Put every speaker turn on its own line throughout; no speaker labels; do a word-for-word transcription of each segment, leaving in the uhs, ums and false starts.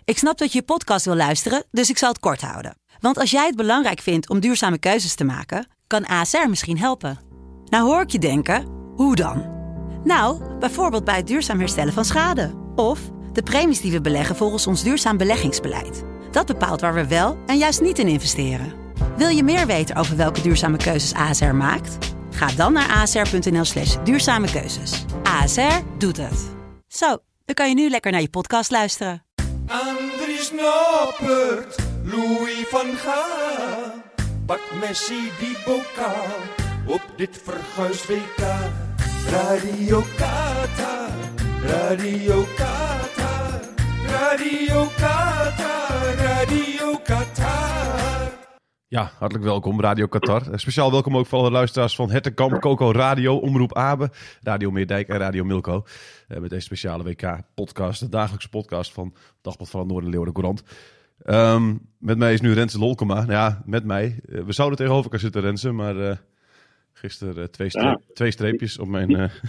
Ik snap dat je je podcast wil luisteren, dus ik zal het kort houden. Want als jij het belangrijk vindt om duurzame keuzes te maken, kan A S R misschien helpen. Nou hoor ik je denken, hoe dan? Nou, bijvoorbeeld bij het duurzaam herstellen van schade. Of de premies die we beleggen volgens ons duurzaam beleggingsbeleid. Dat bepaalt waar we wel en juist niet in investeren. Wil je meer weten over welke duurzame keuzes A S R maakt? Ga dan naar asr.nl slash duurzame keuzes. A S R doet het. Zo, dan kan je nu lekker naar je podcast luisteren.
Andries Noppert, Louis van Gaal, pak Messi die bokaal op dit verguisd W K. Radio Qatar, Radio Qatar, Radio Qatar, Radio Qatar.
Ja, hartelijk welkom, Radio Qatar. Speciaal welkom ook voor alle luisteraars van Hertenkamp, Coco Radio, Omroep Abe, Radio Meerdijk en Radio Milko. Uh, met deze speciale W K-podcast, de dagelijkse podcast van Dagblad van het Noorden, Leeuwarden Courant. Um, met mij is nu Renze Lolkema. Nou ja, met mij. Uh, we zouden tegenover elkaar zitten, Renze, maar uh, gisteren uh, twee, streep, ja. twee streepjes op mijn... Uh...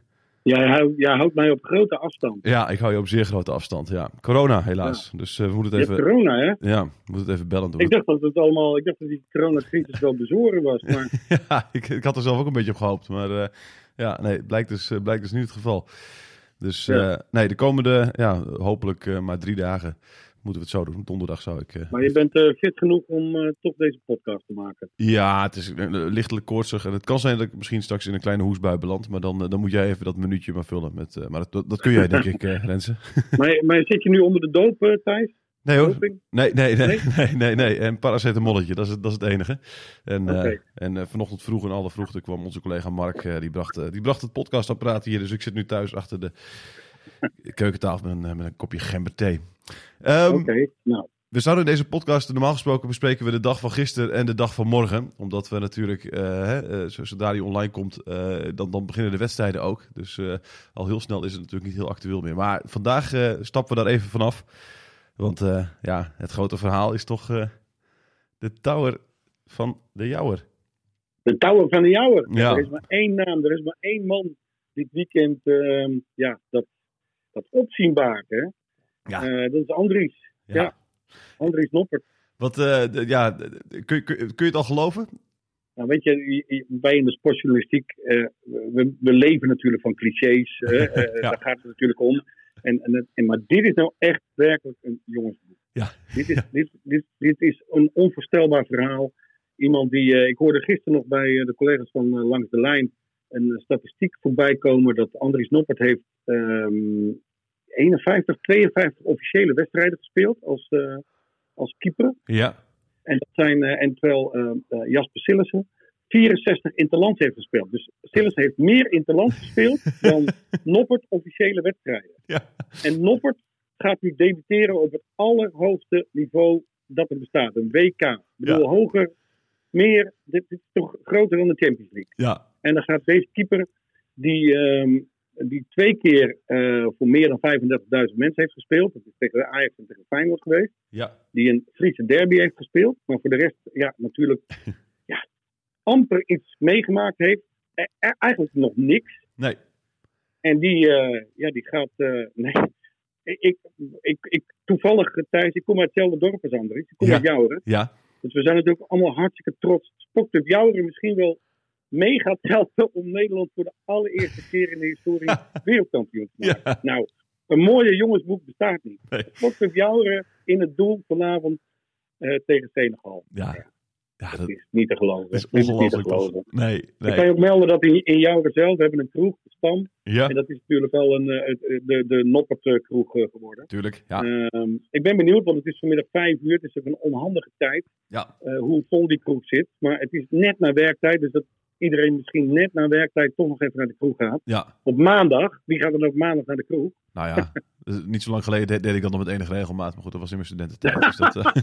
Jij houdt, jij houdt mij op grote afstand.
Ja, ik hou je op zeer grote afstand. Ja. Corona, helaas. Ja. Dus uh, we moeten het even...
corona, hè?
Ja, we moeten het even bellen doen.
Ik dacht dat het allemaal... Ik dacht dat die coronacrisis wel bezoren was, maar...
ja, ik, ik had er zelf ook een beetje op gehoopt. Maar uh, ja, nee, blijkt dus, uh, blijkt dus niet het geval. Dus uh, ja. nee, de komende, ja, hopelijk uh, maar drie dagen moeten we het zo doen. Donderdag zou ik... Uh,
maar je bent uh, fit genoeg om uh, toch deze podcast te maken?
Ja, het is uh, lichtelijk koortsig. En het kan zijn dat ik misschien straks in een kleine hoesbui beland. Maar dan, uh, dan moet jij even dat minuutje maar vullen. Met, uh, maar dat, dat kun jij, denk ik, uh, Renze.
maar, maar zit je nu onder de doop, uh, Thijs?
Nee hoor. Nee, nee, nee, nee, nee, nee, nee. En paracetamolletje, dat is, dat is het enige. En, uh, okay. en uh, vanochtend vroeg en alle vroegte kwam onze collega Mark, uh, die, bracht, uh, die bracht het podcastapparaat hier. Dus ik zit nu thuis achter de keukentafel met een, met een kopje gemberthee. Um, Oké, okay, nou. We zouden in deze podcast, normaal gesproken bespreken we de dag van gisteren en de dag van morgen. Omdat we natuurlijk, uh, hè, uh, zodra die online komt, uh, dan, dan beginnen de wedstrijden ook. Dus uh, al heel snel is het natuurlijk niet heel actueel meer. Maar vandaag uh, stappen we daar even vanaf. Want uh, ja, het grote verhaal is toch uh, de Tower van de Jouwer.
De Tower van de Jouwer.
Ja.
Er is maar één naam, er is maar één man dit weekend uh, ja, dat, dat opzien baart. Hè? Ja. Uh, dat is Andries. Ja. ja. Andries Noppert.
Wat, uh, de, ja, kun, kun, kun je het al geloven?
Nou, weet je, wij in de sportjournalistiek, uh, we, we leven natuurlijk van clichés. Uh, uh, ja. Daar gaat het natuurlijk om. En, en, en, maar dit is nou echt werkelijk een jongensboek.
Ja.
Dit, is,
ja.
dit, dit, dit is een onvoorstelbaar verhaal. Iemand die, uh, ik hoorde gisteren nog bij uh, de collega's van uh, Langs de Lijn een uh, statistiek voorbij komen dat Andries Noppert heeft um, eenenvijftig, tweeënvijftig officiële wedstrijden gespeeld als, uh, als keeper.
Ja.
En, dat zijn, uh, en terwijl uh, uh, Jasper Sillissen vierenzestig interlands heeft gespeeld. Dus Sillissen heeft meer interlands gespeeld dan Noppert officiële wedstrijden.
Ja.
En Noppert gaat nu debuteren op het allerhoogste niveau dat er bestaat. Een W K. Ik bedoel, ja. hoger, meer. Dit, dit is toch groter dan de Champions League.
Ja.
En dan gaat deze keeper, die, um, die twee keer uh, voor meer dan vijfendertigduizend mensen heeft gespeeld. Dat is tegen Ajax en tegen Feyenoord geweest.
Ja.
Die een Friese derby heeft gespeeld. Maar voor de rest, ja, natuurlijk... ja, amper iets meegemaakt heeft. E- eigenlijk nog niks.
Nee.
En die, uh, ja, die gaat... Uh, nee. Ik, ik, ik, toevallig, Thijs, ik kom uit hetzelfde dorp als Andries. Ik kom
ja.
uit Jouweren.
Ja.
Dus we zijn natuurlijk allemaal hartstikke trots. Sportclub Jouweren misschien wel mee gaat helpen om Nederland voor de allereerste keer in de historie wereldkampioen te maken. Ja. Nou, een mooie jongensboek bestaat niet. Nee. Sportclub Jouweren in het doel vanavond uh, tegen Senegal.
Ja. ja.
Ja, dat, dat is niet te geloven.
Dat is ongelooflijk.
Nee,
nee.
Dan kan je ook melden dat in, in Jouweren zelf hebben een kroeg, de Stam.
Ja.
En dat is natuurlijk wel een, de, de Noppert kroeg geworden.
Tuurlijk, ja.
Um, ik ben benieuwd, want het is vanmiddag vijf uur. Het is ook een onhandige tijd.
Ja.
Uh, hoe vol die kroeg zit. Maar het is net na werktijd, dus dat iedereen misschien net na werktijd toch nog even naar de kroeg gaat.
Ja.
Op maandag, wie gaat dan op maandag naar de kroeg?
Nou ja, niet zo lang geleden deed ik dat nog met enige regelmaat. Maar goed, dat was in mijn studententijd. Dus dat... Uh...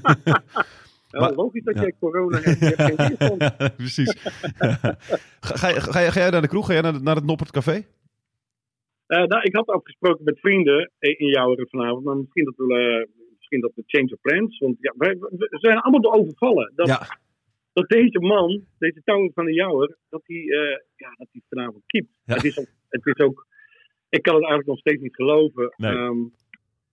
Ja, maar, logisch dat ja. jij corona hebt. Je hebt geen weerstand.
Ja, precies. ga, ga, ga, ga jij naar de kroeg? Ga jij naar, naar het Noppert Café?
Uh, nou, ik had afgesproken met vrienden in Jouweren vanavond. Maar misschien dat we, uh, misschien dat we change of plans. Want ja, wij, we zijn allemaal door overvallen. Dat,
ja.
dat deze man, deze Tower van de Jouwer, dat hij uh, ja, dat hij vanavond keept. Ja. Het, is ook, het is ook... Ik kan het eigenlijk nog steeds niet geloven.
Nee.
Um,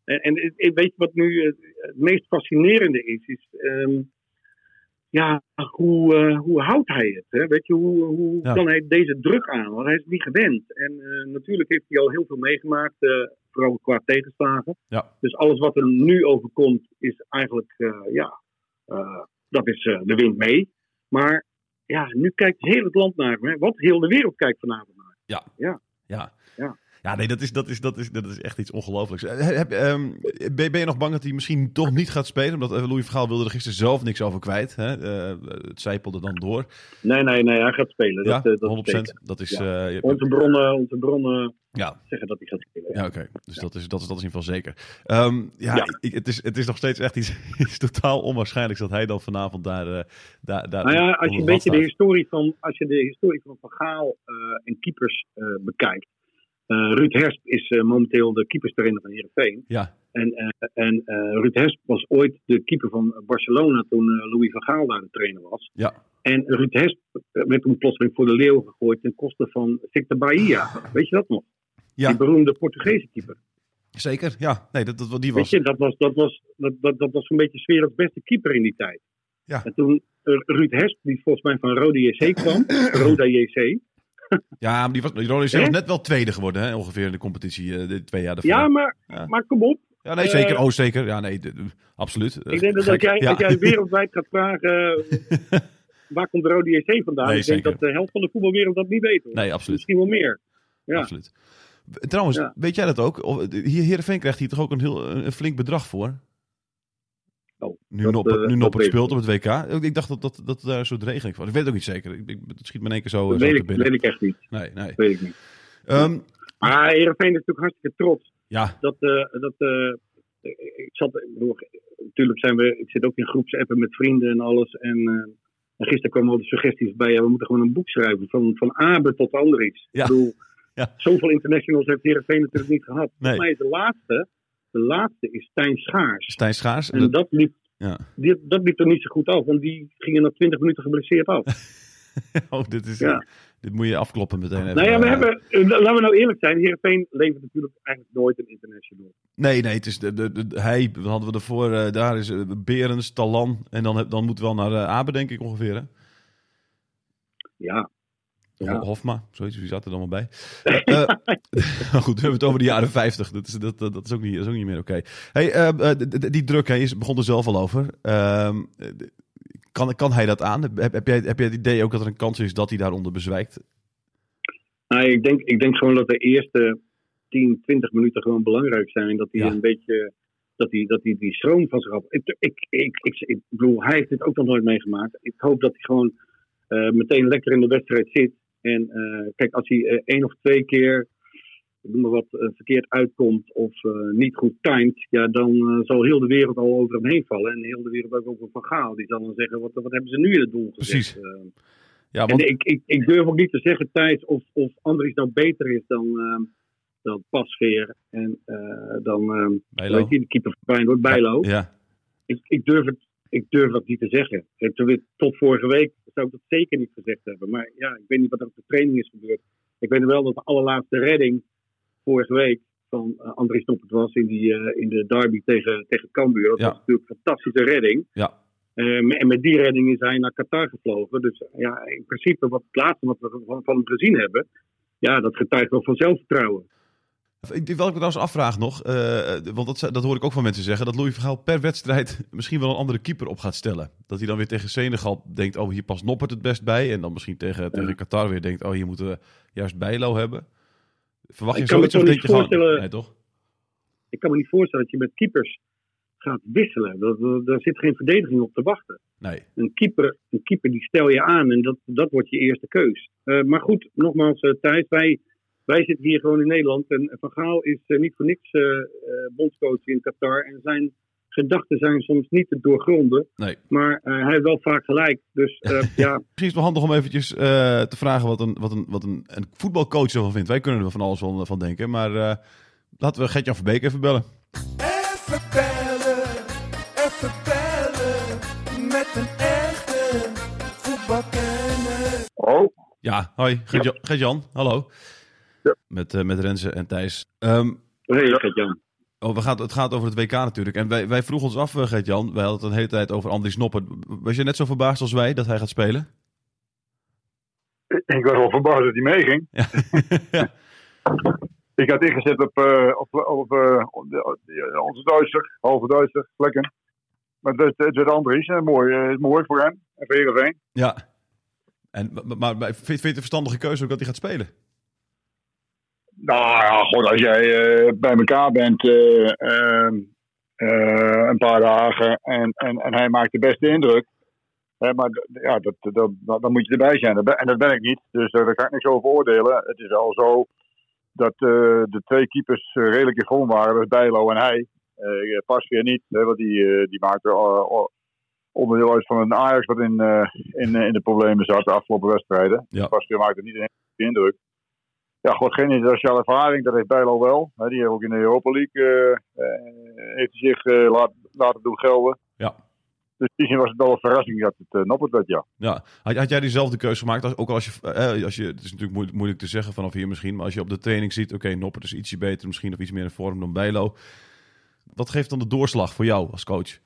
En, en weet je wat nu het, het meest fascinerende is? is um, ja, hoe, uh, hoe houdt hij het? Hè? Weet je, hoe, hoe ja. kan hij deze druk aan? Want hij is niet gewend. En uh, natuurlijk heeft hij al heel veel meegemaakt, uh, vooral qua tegenslagen. Ja. Dus alles wat er nu overkomt is eigenlijk, uh, ja, uh, dat is uh, de wind mee. Maar ja, nu kijkt heel het land naar hem. Hè? Wat heel de wereld kijkt vanavond naar.
Ja,
ja,
ja. ja. Ja, nee, dat is, dat is, dat is, dat is echt iets ongelooflijks. Heb, um, ben, ben je nog bang dat hij misschien toch niet gaat spelen? Omdat Louis van Gaal wilde er gisteren zelf niks over kwijt. Hè? Uh, het zijpelde dan door.
Nee, nee, nee, hij gaat spelen.
Ja,
dat, uh, dat
honderd procent. Dat is,
ja.
uh,
onze bronnen, onze bronnen
ja.
zeggen dat hij gaat spelen.
Ja, oké. Okay. Dus ja. dat, is, dat, is, dat is in ieder geval zeker. Um, ja, ja. Ik, het, is, het is nog steeds echt iets, iets totaal onwaarschijnlijks dat hij dan vanavond daar... Uh, daar, daar
nou ja, als je een beetje de historie van, als je de historie van Van Gaal uh, en keepers uh, bekijkt. Uh, Ruud Hersp is uh, momenteel de keeperstrainer van Heerenveen.
Ja.
En, uh, en uh, Ruud Hersp was ooit de keeper van Barcelona toen uh, Louis van Gaal daar de trainer was.
Ja.
En Ruud Hersp werd toen plotseling voor de leeuw gegooid ten koste van Victor Bahia. Weet je dat nog?
Ja.
Die beroemde Portugese keeper.
Zeker, ja. Nee, dat, dat, die
was...
was...
Weet je, dat was, dat was, dat, dat, dat was een beetje 's werelds beste keeper in die tijd.
Ja.
En toen uh, Ruud Hersp, die volgens mij van Roda J C kwam, Roda J C...
Ja, maar die was, Roda is net wel tweede geworden, hè, ongeveer in de competitie, uh, de twee jaar daarvoor.
Ja, maar, ja. maar kom op.
Ja, nee, zeker. Uh, oh, zeker. Ja, nee, de, de, absoluut.
Ik denk dat als jij, ja. als jij wereldwijd gaat vragen, waar komt Roda J C vandaan? Nee, ik denk zeker. dat de helft van de voetbalwereld dat niet weet. Hoor.
Nee, absoluut.
Misschien wel meer. Ja.
Absoluut. Trouwens, ja. weet jij dat ook? Hier Heerenveen krijgt hier toch ook een, heel, een flink bedrag voor?
Oh,
nu dat, Noppert, nu Noppert speelt op het W K. Ik dacht dat dat, dat daar een soort regeling was. Ik weet het ook niet zeker. Ik, ik, het schiet me in één keer zo,
dat
zo
weet
te
ik,
binnen.
weet ik echt niet.
Nee, nee.
Weet ik niet.
Um,
maar Heerenveen is natuurlijk hartstikke trots.
Ja.
Dat, uh, dat uh, ik zat, ik bedoel, natuurlijk zijn we, ik zit ook in groepsappen met vrienden en alles. En, uh, en gisteren kwamen al de suggesties bij, ja, we moeten gewoon een boek schrijven. Van, van Abe tot Andries.
Ja.
Ik bedoel,
ja.
zoveel internationals heeft Heerenveen natuurlijk niet gehad.
Nee.
Volgens mij is de laatste, de laatste is Stijn Schaars.
Stijn Schaars.
En dat, dat liep
Ja.
Die, dat liep er niet zo goed af, want die gingen na twintig minuten geblesseerd af.
oh, dit, is,
ja.
dit moet je afkloppen meteen even.
Nou ja, we uh, hebben, laten we nou eerlijk zijn, Heerenveen levert natuurlijk eigenlijk nooit een international.
Nee, nee, het is de, de, de, hij, hadden we ervoor, uh, daar is uh, Berens, Talan, en dan, dan moeten we wel naar uh, Abe, denk ik ongeveer, hè?
Ja. Ja.
Hofma, zoiets, wie zat er dan wel bij? uh, goed, we hebben het over de jaren vijftig. Dat is, dat, dat is, ook, niet, dat is ook niet meer oké. Okay. Hey, uh, uh, die druk, hij begon er zelf al over. Uh, kan, kan hij dat aan? Heb, heb, jij, heb jij het idee ook dat er een kans is dat hij daaronder bezwijkt?
Nou, ik denk, ik denk gewoon dat de eerste tien, twintig minuten gewoon belangrijk zijn. Dat hij ja. een beetje, dat hij, dat hij die stroom van zich af... Ik, ik, ik, ik, ik bedoel, hij heeft dit ook nog nooit meegemaakt. Ik hoop dat hij gewoon uh, meteen lekker in de wedstrijd zit. En uh, kijk, als hij uh, één of twee keer, ik noem maar wat, uh, verkeerd uitkomt of uh, niet goed timed, ja, dan uh, zal heel de wereld al over hem heen vallen. En heel de wereld ook over Van Gaal. Die zal dan zeggen, wat, wat hebben ze nu in het doel gezet?
Precies.
Uh,
ja, want...
En ik, ik, ik durf ook niet te zeggen, Thijs, of, of Andries nou beter is dan, uh, dan Pasveer en uh, dan, uh, weet je, de keeper van Feyenoord, Bijlo.
Ja.
Ik, ik durf het Ik durf dat niet te zeggen. Tot vorige week zou ik dat zeker niet gezegd hebben. Maar ja, ik weet niet wat er op de training is gebeurd. Ik weet wel dat de allerlaatste redding vorige week van uh, Andries Noppert was in, die, uh, in de derby tegen, tegen Cambuur. Dat ja. was natuurlijk een fantastische redding.
Ja.
Uh, en met die redding is hij naar Qatar gevlogen. Dus uh, ja, in principe wat het laatste wat we van, van hem gezien hebben, ja, dat getuigt wel van zelfvertrouwen.
Wat ik me trouwens afvraag nog, uh, want dat, dat hoor ik ook van mensen zeggen, dat Louis van Gaal per wedstrijd misschien wel een andere keeper op gaat stellen. Dat hij dan weer tegen Senegal denkt, oh hier past Noppert het best bij. En dan misschien tegen, ja. tegen Qatar weer denkt, oh hier moeten we juist Bijlo hebben. Verwacht je zoiets of denk je gewoon... Nee, toch?
Ik kan me niet voorstellen dat je met keepers gaat wisselen. Daar, daar zit geen verdediging op te wachten.
Nee.
Een keeper, een keeper die stel je aan en dat, dat wordt je eerste keus. Uh, maar goed, nogmaals uh, Thijs, wij... Wij zitten hier gewoon in Nederland en Van Gaal is uh, niet voor niks uh, uh, bondscoach in Qatar. En zijn gedachten zijn soms niet te doorgronden.
Nee.
Maar uh, hij heeft wel vaak gelijk. Dus uh, ja.
Misschien is het wel handig om eventjes uh, te vragen wat, een, wat, een, wat een, een voetbalcoach ervan vindt. Wij kunnen er van alles van, van denken. Maar uh, laten we Gert-Jan Verbeek even bellen.
Even bellen, even bellen. Met een echte voetbalkenner.
Oh.
Ja, hoi, Gert-Jan, Gert-Jan hallo.
Ja.
Met, uh, met Renze en Thijs. Um,
hey, Gert-Jan.
Oh, we gaan, het gaat over het W K natuurlijk. En wij, wij vroegen ons af, Gert-Jan, wij hadden het een hele tijd over Andries Noppert. Was je net zo verbaasd als wij dat hij gaat spelen?
Ik was wel verbaasd dat hij meeging.
Ja. Ja.
Ik had ingezet op, uh, op, op uh, onze Duitser, halve Duitser, Vlekken. Maar het, het werd Andries, en mooi, uh, mooi voor hem en voor Heerenveen.
Ja. En, maar, maar vind je het een verstandige keuze ook dat hij gaat spelen?
Nou ja, goed, als jij uh, bij elkaar bent uh, uh, uh, een paar dagen en, en, en hij maakt de beste indruk. Hè, maar ja, dat, dat, dat, dan moet je erbij zijn. En dat ben ik niet, dus uh, daar kan ik niks over oordelen. Het is wel zo dat uh, de twee keepers uh, redelijk in vorm waren. Dat is Bijlo en hij. Uh, Pasveer niet, hè, want die, uh, die maakte uh, onderdeel uit van een Ajax wat in, uh, in, in de problemen zat de afgelopen wedstrijden.
Ja.
Pasveer maakte niet een hele indruk. Ja, goed, geen internationale ervaring, dat heeft Bijlo wel. He, die heeft ook in de Europa League uh, uh, heeft hij zich uh, laat, laten doen gelden.
Ja.
Dus die zin was het wel een verrassing dat het uh, Noppert werd, ja.
Ja. Had, had jij diezelfde keuze gemaakt? Als, ook als je, uh, als je, het is natuurlijk moeilijk, moeilijk te zeggen vanaf hier misschien, maar als je op de training ziet, oké, okay, Noppert is ietsje beter, misschien of iets meer in vorm dan Bijlo. Wat geeft dan de doorslag voor jou als coach?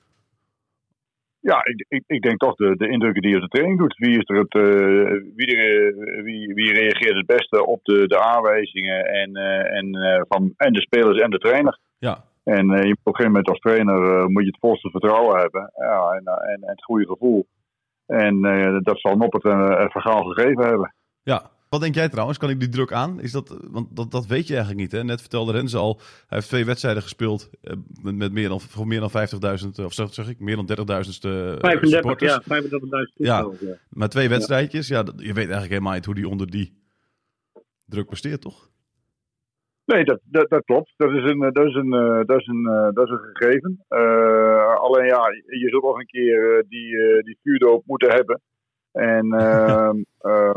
Ja, ik, ik, ik denk toch de, de indrukken die je op de training doet. Wie, is er het, uh, wie, er, wie, wie reageert het beste op de, de aanwijzingen en, uh, en, uh, van, en de spelers en de trainer.
Ja.
En uh, je moet op een gegeven moment als trainer uh, moet je het volste vertrouwen hebben. Ja, en, uh, en, en het goede gevoel. En uh, dat zal Noppert een, een verhaal gegeven hebben.
Ja. Wat denk jij trouwens? Kan ik die druk aan? Is dat, want dat, dat weet je eigenlijk niet. Hè? Net vertelde Renze al, hij heeft twee wedstrijden gespeeld uh, met, met meer dan, voor meer dan vijftigduizend, of zeg, zeg ik, meer dan dertigduizend uh,
vijfendertig,
supporters.
ja, vijfendertigduizend
ja,
toeschouwers. Ja.
maar twee wedstrijdjes, ja, dat, je weet eigenlijk helemaal niet hoe die onder die druk presteert, toch?
Nee, dat, dat, dat klopt. Dat is een, dat is een, dat is een, dat is een gegeven. Uh, alleen ja, je zult nog een keer uh, die, uh, die vuurdoop moeten hebben. En uh, uh,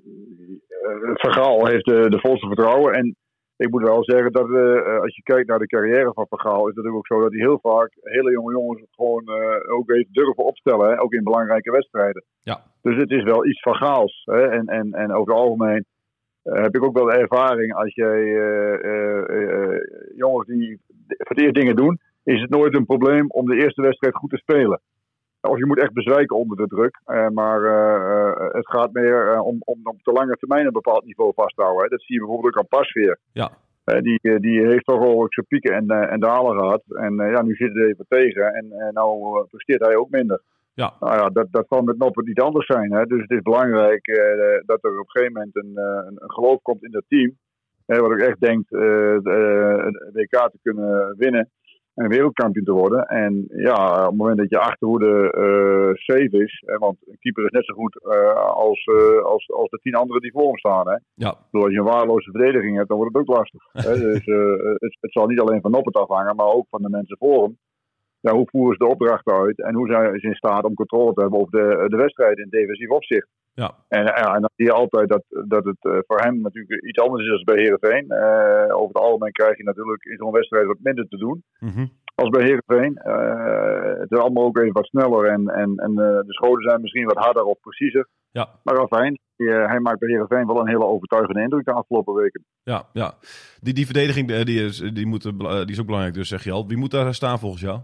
Van Gaal heeft de, de volste vertrouwen. En ik moet wel zeggen dat uh, als je kijkt naar de carrière van Van Gaal, is het natuurlijk ook zo dat hij heel vaak hele jonge jongens gewoon uh, ook heeft durven opstellen. Hè? Ook in belangrijke wedstrijden. Ja. Dus het is wel iets Van Gaals. Hè? En, en, en over het algemeen uh, heb ik ook wel de ervaring als jij uh, uh, uh, jongens die voor het eerst dingen doen, is het nooit een probleem om de eerste wedstrijd goed te spelen. Of je moet echt bezwijken onder de druk. Uh, maar uh, uh, het gaat meer uh, om, om op de lange termijn een bepaald niveau vast te houden. Hè. Dat zie je bijvoorbeeld ook aan Pasveer. Ja. Uh, die, die heeft toch wel zijn pieken en, uh, en dalen gehad. En uh, ja, nu zit het even tegen. En uh, nou uh, presteert hij ook minder. Ja. Nou ja, dat, dat kan met Noppert niet anders zijn. Hè. Dus het is belangrijk uh, dat er op een gegeven moment een, uh, een, een geloof komt in dat team. Uh, wat ook echt denkt uh, de W K te kunnen winnen. En wereldkampioen te worden. En ja, op het moment dat je achterhoede uh, safe is. Hè, want een keeper is net zo goed uh, als, uh, als, als de tien anderen die voor hem staan. Hè. Ja. Dus als je een waardeloze verdediging hebt, dan wordt het ook lastig. Hè. Dus uh, het, het zal niet alleen van Noppert afhangen, maar ook van de mensen voor hem. Ja, hoe voeren ze de opdrachten uit en hoe zijn ze in staat om controle te hebben over de, de wedstrijd in defensief opzicht. Ja. En, ja, en dan zie je altijd dat, dat het uh, voor hem natuurlijk iets anders is dan bij Heerenveen. Uh, over het algemeen krijg je natuurlijk in zo'n wedstrijd wat minder te doen mm-hmm. als bij Heerenveen. Uh, het is allemaal ook even wat sneller en, en, en uh, de schoten zijn misschien wat harder of preciezer. Ja. Maar afijn, uh, hij maakt bij Heerenveen wel een hele overtuigende indruk de afgelopen weken.
Ja, ja. Die, die verdediging die is, die, moet, die is ook belangrijk dus, zeg je al. Wie moet daar staan volgens jou?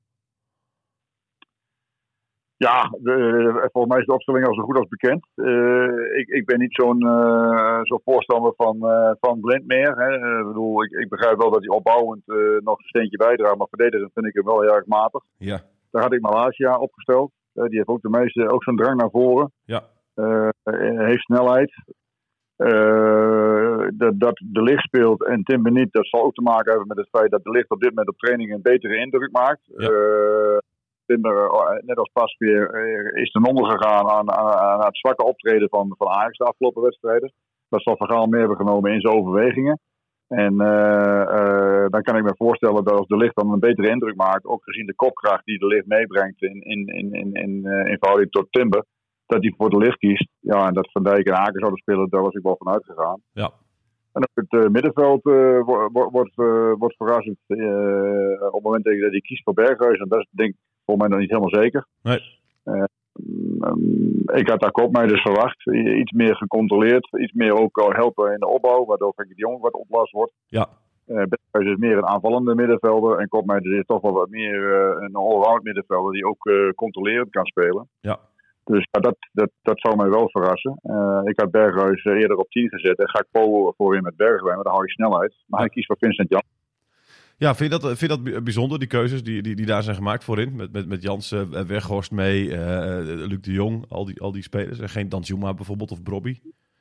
Ja, de, volgens mij is de opstelling al zo goed als bekend. Uh, ik, ik ben niet zo'n uh, zo'n voorstander van, uh, van Blind meer. Hè. Ik bedoel, ik, ik begrijp wel dat hij opbouwend uh, nog een steentje bijdraagt, maar verdedigend vind ik hem wel heel erg matig. Ja. Daar had ik Malasia opgesteld. Uh, die heeft ook de meeste, ook zijn drang naar voren. Ja. Uh, heeft snelheid. Uh, dat, dat De Ligt speelt en Tim Beniet, dat zal ook te maken hebben met het feit dat De Ligt op dit moment op training een betere indruk maakt. Ja. Uh, Timber, net als Pasveer, is ten onder gegaan aan, aan, aan het zwakke optreden van, van Ajax de afgelopen wedstrijden. Dat zal Van Gaal mee hebben genomen in zijn overwegingen. En uh, uh, dan kan ik me voorstellen dat als De Ligt dan een betere indruk maakt, ook gezien de kopkracht die De Ligt meebrengt in, in, in, in, in, uh, in verhouding tot Timber, dat hij voor De Ligt kiest. Ja, en dat Van Dijk en Aken zouden spelen, daar was ik wel van uitgegaan. Ja. En op het uh, middenveld uh, wordt, wordt, uh, wordt verrassend uh, op het moment dat hij kiest voor Berghuis. En dat is denk ik volgens mij nog niet helemaal zeker. Nee. Uh, um, ik had daar Koopmeijers verwacht. Iets meer gecontroleerd. Iets meer ook helpen in de opbouw. Waardoor Frenkie de Jong wat oplast wordt. Ja. Uh, Berghuis is meer een aanvallende middenvelder. En Koopmeiners is toch wel wat meer uh, een all-round middenvelder die ook uh, controlerend kan spelen.
Ja.
Dus ja, dat, dat, dat zou mij wel verrassen. Uh, ik had Berghuis uh, eerder op tien gezet. En ga ik Paul voorin met Bergwijn, maar dan hou je snelheid. Maar hij kiest voor Vincent Janssen.
Ja, vind je dat, vind je dat bijzonder, die keuzes die, die, die daar zijn gemaakt voorin? Met, met, met Jansen, uh, Weghorst mee, uh, Luc de Jong, al die, al die spelers. En geen Danjuma bijvoorbeeld of Brobby?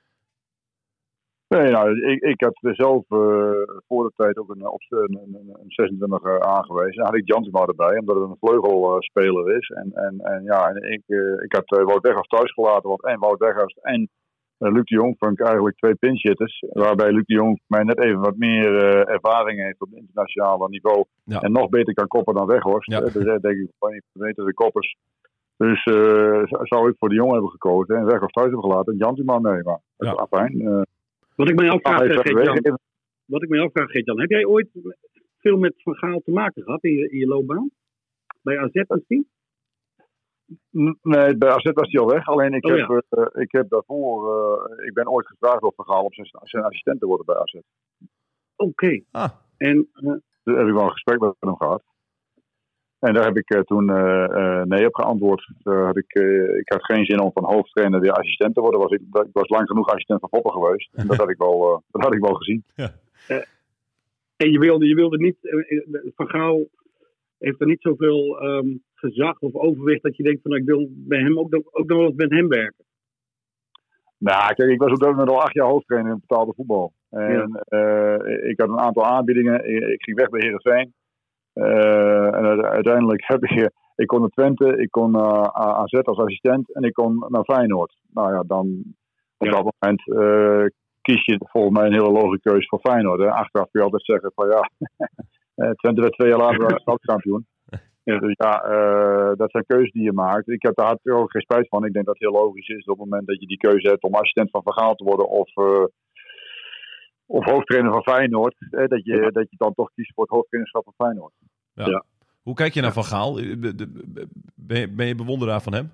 Nee, nou, ik, ik had zelf uh, voor de tijd ook een, een, een, een zesentwintig uh, aangewezen. Dan had ik Jansen erbij, omdat het een vleugelspeler uh, is. En, en, en ja, en ik, uh, ik had uh, Wout Weghorst thuis gelaten, want en Wout Weghorst en uh, Luc de Jong vond ik eigenlijk twee pinchitters. Waarbij Luc de Jong mij net even wat meer uh, ervaring heeft op het internationale niveau. Ja. En nog beter kan koppen dan Weghorst. Ja. Uh, dus uh, denk ik, van een betere koppers. Dus uh, zou ik voor de Jong hebben gekozen en Weghorst thuis hebben gelaten en Jansen maar mee. Maar dat is afijn. Uh,
Wat ik mij afvraag, Geert-Jan, wat ik mij afvraag, Geert-Jan, heb jij ooit veel met Van Gaal te maken gehad in je, in je loopbaan? Bij A Z misschien?
Nee, bij A Z was hij al weg. Alleen ik,
oh,
heb,
ja.
uh, ik heb daarvoor, uh, ik ben ooit gevraagd door Van Gaal om zijn, zijn assistent te worden bij A Z.
Oké. Okay.
Ah.
En uh,
dus heb ik wel een gesprek met hem gehad. En daar heb ik uh, toen uh, uh, nee op geantwoord. Uh, had ik, uh, ik had geen zin om van hoofdtrainer weer assistent te worden. Was ik, ik was lang genoeg assistent van Foppen geweest. En dat had ik wel, uh, dat had ik wel gezien.
Ja. Uh, en je wilde, je wilde niet... Uh, Van Gaal heeft er niet zoveel um, gezag of overwicht dat je denkt van nou, ik wil bij hem ook, ook nog wel eens met hem werken.
Nou, kijk, ik was op dat moment al acht jaar hoofdtrainer in betaalde voetbal. En ja. uh, ik had een aantal aanbiedingen. Ik, ik ging weg bij Heerenveen. Uh, en uiteindelijk heb ik, ik kon naar Twente, ik kon naar A Z als assistent en ik kon naar Feyenoord. Nou ja, dan op ja. dat moment uh, kies je volgens mij een hele logische keuze voor Feyenoord. Hè. Achteraf kun je altijd zeggen van ja, Twente werd twee jaar later stadskampioen. Ja. Dus ja, uh, dat zijn keuzes die je maakt. Ik heb daar ook geen spijt van. Ik denk dat het heel logisch is op het moment dat je die keuze hebt om assistent van Van Gaal te worden of... Uh, Of hoofdtrainer van Feyenoord. Eh, dat, je, dat je dan toch kiest voor het hoofdtrainerschap van Feyenoord.
Ja. Ja. Hoe kijk je naar Van Gaal? Ben je, ben je bewonderaar van hem?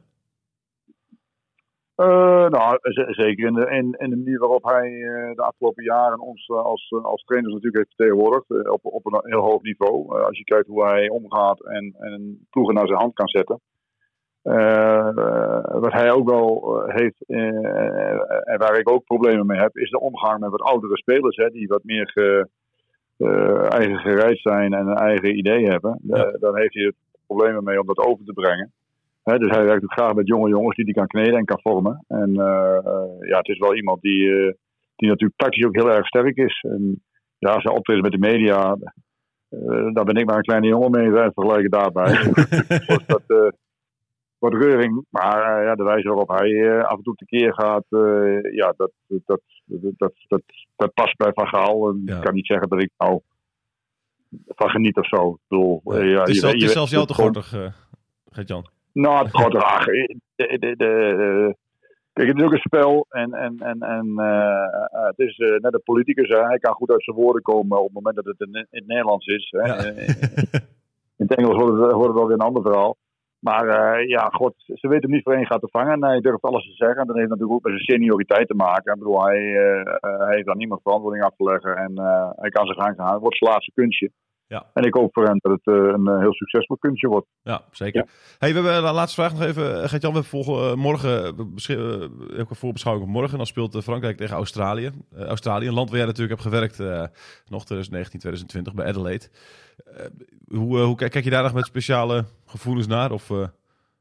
Uh, nou, z- zeker in de, in, in de manier waarop hij uh, de afgelopen jaren ons uh, als, uh, als trainers natuurlijk heeft vertegenwoordigd. Uh, op, op een heel hoog niveau. Uh, als je kijkt hoe hij omgaat en, en ploegen naar zijn hand kan zetten. Uh, uh, wat hij ook wel uh, heeft uh, uh, en waar ik ook problemen mee heb, is de omgang met wat oudere spelers, hè, die wat meer ge, uh, eigen gereid zijn en een eigen idee hebben. Ja. Uh, dan heeft hij er problemen mee om dat over te brengen. Hè, dus hij werkt ook graag met jonge jongens die hij kan kneden en kan vormen. En uh, uh, ja, het is wel iemand die, uh, die natuurlijk tactisch ook heel erg sterk is. En ja, als hij optreedt met de media, uh, daar ben ik maar een kleine jongen mee vergelijken daarbij. dus dat... Uh, Wat reuring, maar uh, ja, de wijze waarop hij uh, af en toe tekeer gaat, uh, ja, dat, dat, dat, dat, dat, dat past bij Van Gaal. Ja. Ik kan niet zeggen dat ik nou van geniet of zo. Ik bedoel,
nee,
uh, ja,
het is,
je,
zelf,
je,
het is
je,
zelfs jou te gortig, uh, Gert-Jan.
Nou, het gaat graag. De, de, de, de, kijk, het is ook een spel en, en, en, en uh, het is uh, net een politicus. Hè. Hij kan goed uit zijn woorden komen op het moment dat het in, in het Nederlands is. Hè. Ja. In het Engels wordt het, wordt het wel weer een ander verhaal. Maar uh, ja, god, ze weten hem niet voor één gaat te vangen. Hij durft alles te zeggen. Dat heeft natuurlijk ook met zijn senioriteit te maken. Ik bedoel, hij, uh, hij heeft daar niemand verantwoording af te leggen. En uh, hij kan zijn gang gaan. Het wordt zijn laatste kunstje. Ja. En ik hoop voor hem dat het uh, een heel succesvol kunstje wordt.
Ja, zeker. Ja. Hey, we hebben de laatste vraag nog even. Gert-Jan, we volgen uh, morgen, uh, ook een voorbeschouwing op morgen. Dan speelt uh, Frankrijk tegen Australië. Uh, Australië, een land waar jij natuurlijk hebt gewerkt. Uh, nog twintig negentien, twintig twintig bij Adelaide. Uh, hoe, uh, hoe kijk je daar nog met speciale gevoelens naar? Of, uh,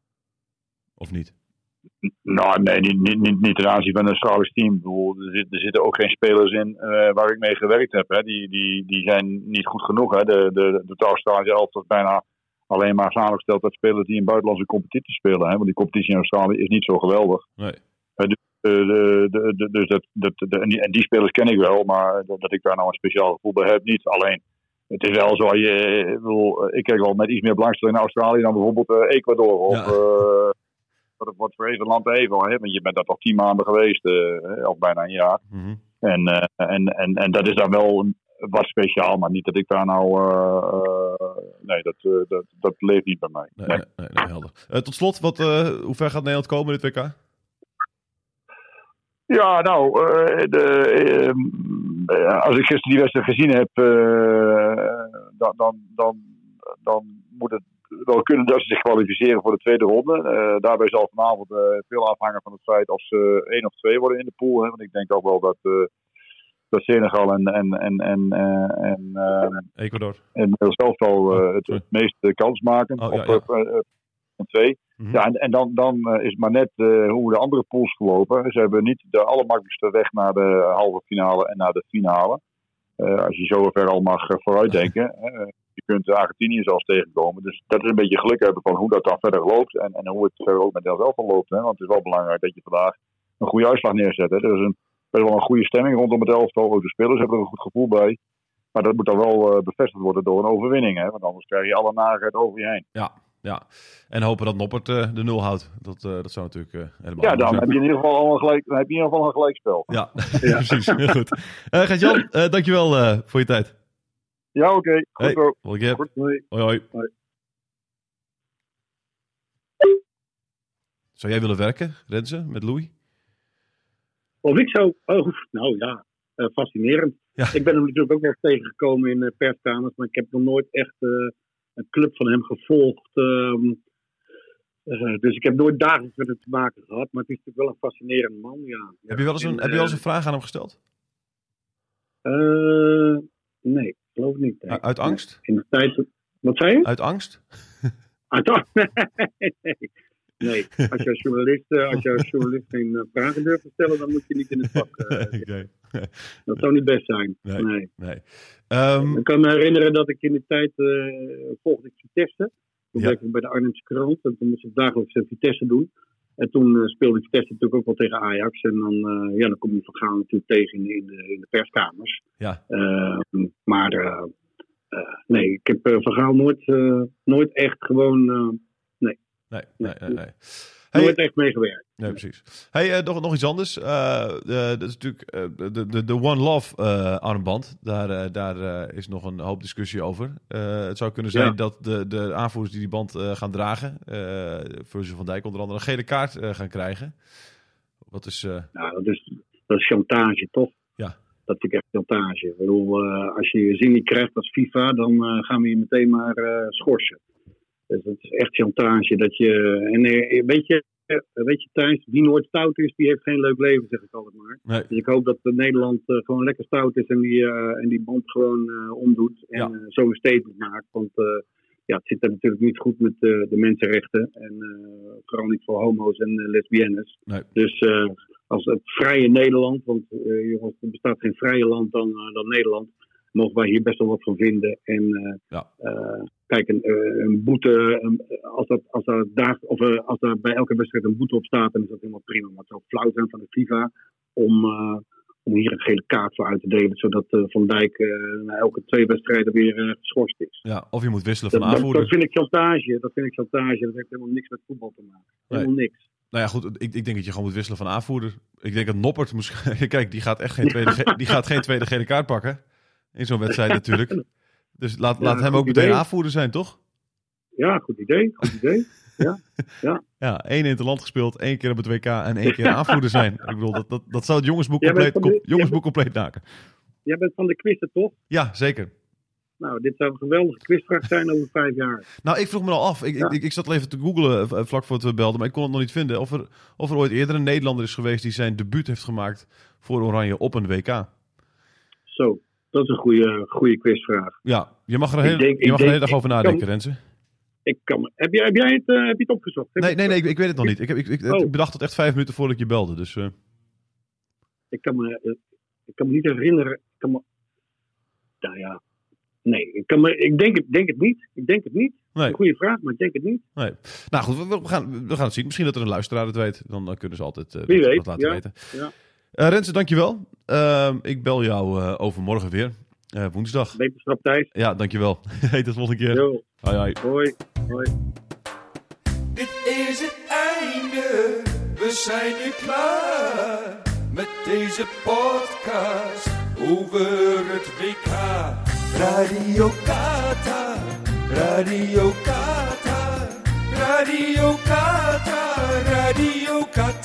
of niet?
Nou, nee, niet, niet, niet, niet ten aanzien van een Australisch team. Ik bedoel, er, zit, er zitten ook geen spelers in uh, waar ik mee gewerkt heb. Hè. Die, die, die zijn niet goed genoeg. Hè. De, de, de Australische elftal is bijna alleen maar samengesteld uit spelers die in buitenlandse competitie spelen. Hè. Want die competitie in Australië is niet zo geweldig. Nee. Uh, dus de, de, de, dus dat, dat, de, en, die, en die spelers ken ik wel, maar dat, dat ik daar nou een speciaal gevoel bij heb, niet. Alleen, het is wel zo, je, ik, bedoel, ik kijk wel met iets meer belangstelling naar Australië dan bijvoorbeeld uh, Ecuador of... Ja. Uh, Wat, wat voor even land even, hè? Want je bent daar toch tien maanden geweest, uh, of bijna een jaar. Mm-hmm. En, uh, en, en, en dat is dan wel wat speciaal, maar niet dat ik daar nou... Uh, uh, nee, dat, uh, dat, dat leeft niet bij mij.
Nee,
nee.
nee, nee, nee helder. Uh, tot slot, wat, uh, hoe ver gaat Nederland komen in dit W K?
Ja, nou, uh, de, uh, uh, als ik gisteren die wedstrijd gezien heb, uh, dan, dan, dan, dan moet het wel kunnen dat ze zich kwalificeren voor de tweede ronde. Uh, daarbij zal vanavond uh, veel afhangen van het feit of ze één of twee worden in de pool. Hè? Want ik denk ook wel dat, uh, dat Senegal en, en, en, en, uh, en uh,
Ecuador
en zelf al uh, het, het meeste kans maken.
Oh, ja,
op
ja.
uh, uh, twee. Mm-hmm. Ja, en, en dan, dan uh, is maar net uh, hoe de andere pools gelopen. Ze hebben niet de allermakkelijkste weg naar de halve finale en naar de finale. Uh, als je zo ver al mag uh, vooruitdenken. uh, je kunt Argentinië zelfs tegenkomen. Dus dat is een beetje geluk hebben van hoe dat dan verder loopt. En, en hoe het verder ook met Nederland zelf loopt. Hè? Want het is wel belangrijk dat je vandaag een goede uitslag neerzet. Hè? Er is een, best wel een goede stemming rondom het elftal. Ook de spelers hebben er een goed gevoel bij. Maar dat moet dan wel uh, bevestigd worden door een overwinning. Hè? Want anders krijg je alle narigheid over je heen.
Ja. Ja, en hopen dat Noppert uh, de nul houdt. Dat, uh, dat zou natuurlijk uh, helemaal...
Ja, dan heb je in ieder geval al een, gelijk, dan heb je in ieder geval een gelijkspel.
Ja, ja. Precies. Heel goed. Uh, Gert-Jan, uh, dankjewel uh, voor je tijd.
Ja, oké. Okay. Goed
hey,
zo.
Goed,
Goed, hoi.
Hoi, hoi.
Hoi.
Zou jij willen werken, Renze, met Louis?
Of ik zou... Oh, nou ja, uh, fascinerend. Ja. Ik ben hem natuurlijk ook wel tegengekomen in uh, perskamers, maar ik heb nog nooit echt... Uh, een club van hem gevolgd. Um, uh, dus ik heb nooit dagelijks met hem te maken gehad. Maar het is natuurlijk wel een fascinerend man. Ja.
Heb je wel eens een, en, heb je wel eens een vraag aan hem gesteld?
Uh, nee, geloof ik niet. Nee.
Uit angst?
In de tijd... Wat zei je?
Uit angst?
Uit angst? Nee. Nee, als je als journalist, als je als journalist geen uh, vragen durft te stellen, dan moet je niet in het vak. Uh, okay. Dat zou niet best zijn.
Nee.
nee.
nee. Um...
Ik kan me herinneren dat ik in de tijd uh, volgde ik Vitesse. Toen ja. bleef ik bij de Arnhemse Krant en toen moest ik dagelijks Vitesse doen. En toen uh, speelde Vitesse natuurlijk ook wel tegen Ajax. En dan, uh, ja, dan kom je Van Gaal natuurlijk tegen in, in, de, in de perskamers.
Ja.
Uh, maar uh, uh, nee, ik heb uh, Van Gaal nooit, uh, nooit echt gewoon... Uh, nee.
Nee, nee, nee. nee.
Hey, nooit echt meegewerkt.
Nee, precies. Hey, uh, nog, nog iets anders. Uh, uh, dat is natuurlijk uh, de, de, de One Love uh, armband. Daar, uh, daar uh, is nog een hoop discussie over. Uh, het zou kunnen zijn ja. dat de, de aanvoerders die die band uh, gaan dragen, uh, Virgil van Dijk onder andere, een gele kaart uh, gaan krijgen. Wat is... Uh...
Nou, dat is, dat is chantage, toch?
Ja.
Dat vind ik echt chantage. Ik bedoel, uh, als je je zin niet krijgt als FIFA, dan uh, gaan we je meteen maar uh, schorsen. Dus dat is echt chantage. Dat je, en uh, weet je, weet je Thijs, wie nooit stout is, die heeft geen leuk leven, zeg ik altijd maar.
Nee.
Dus ik hoop dat Nederland uh, gewoon lekker stout is en die, uh, en die band gewoon uh, omdoet. En ja. uh, zo een statement maakt. Want uh, ja, het zit er natuurlijk niet goed met uh, de mensenrechten. En uh, vooral niet voor homo's en uh, lesbiennes.
Nee.
Dus uh, als het vrije Nederland, want uh, jongens, er bestaat geen vrije land dan, uh, dan Nederland, mogen wij hier best wel wat van vinden. En uh,
ja.
uh, kijk, een, een boete, een, als, dat, als, dat daar, of, uh, als er bij elke wedstrijd een boete op staat, dan is dat helemaal prima. Maar het zou flauw zijn van de FIFA om, uh, om hier een gele kaart voor uit te delen, zodat uh, Van Dijk uh, na elke twee wedstrijden weer uh, geschorst is.
Ja, of je moet wisselen van
dat,
aanvoerder.
Dat, dat vind ik chantage. Dat vind ik chantage. Dat heeft helemaal niks met voetbal te maken. Helemaal nee. niks.
Nou ja, goed, ik, ik denk dat je gewoon moet wisselen van aanvoerder. Ik denk dat Noppert moest... Kijk, die gaat echt geen tweede, ge, die gaat geen tweede gele kaart pakken. In zo'n wedstrijd natuurlijk. Dus laat, ja, laat hem ook meteen idee. aanvoerder zijn, toch?
Ja, goed idee. Goed idee. Ja, ja.
ja, één in het land gespeeld, één keer op het W K en één keer aanvoerder zijn. Ik bedoel, dat, dat, dat zou het jongensboek compleet, de, com, jongensboek compleet maken.
Jij bent van de quizzen, toch?
Ja, zeker.
Nou, dit zou een geweldige quizvraag zijn over vijf jaar.
Nou, ik vroeg me al af. Ik, ja. ik, ik zat al even te googlen vlak voordat we belden, maar ik kon het nog niet vinden. Of er, of er ooit eerder een Nederlander is geweest die zijn debuut heeft gemaakt voor Oranje op een W K.
Zo. Dat is een goede, goede quizvraag.
Ja, je mag er, heel, denk, je mag er een hele dag over nadenken, kan, Renze.
Ik kan, heb, jij, heb jij het, uh, heb je het opgezocht? Heb
nee, nee, nee, ik, ik weet het nog niet. Ik, heb, ik, ik, oh. ik bedacht het echt vijf minuten voordat ik je belde. Dus, uh...
ik, kan me, uh, ik kan me niet herinneren. Ik kan me, nou ja, nee, ik, kan me, ik denk, het, denk het niet. Ik denk het niet.
Nee.
Een goede vraag, maar ik denk het niet.
Nee. Nou goed, we, we, gaan, we gaan het zien. Misschien dat er een luisteraar het weet. Dan, dan kunnen ze altijd uh,
Wie
dat,
weet,
dat laten
ja,
weten.
Ja.
Uh, Renze, dankjewel. Uh, ik bel jou uh, overmorgen weer. Uh, woensdag.
Wetenschap Thijs.
Ja, dankjewel. Hey, tot de volgende keer.
Yo.
Hoi, hoi.
Hoi. Hoi.
Dit is het einde. We zijn nu klaar met deze podcast over het W K. Radio Qatar, Radio Qatar, Radio Qatar, Radio Qatar.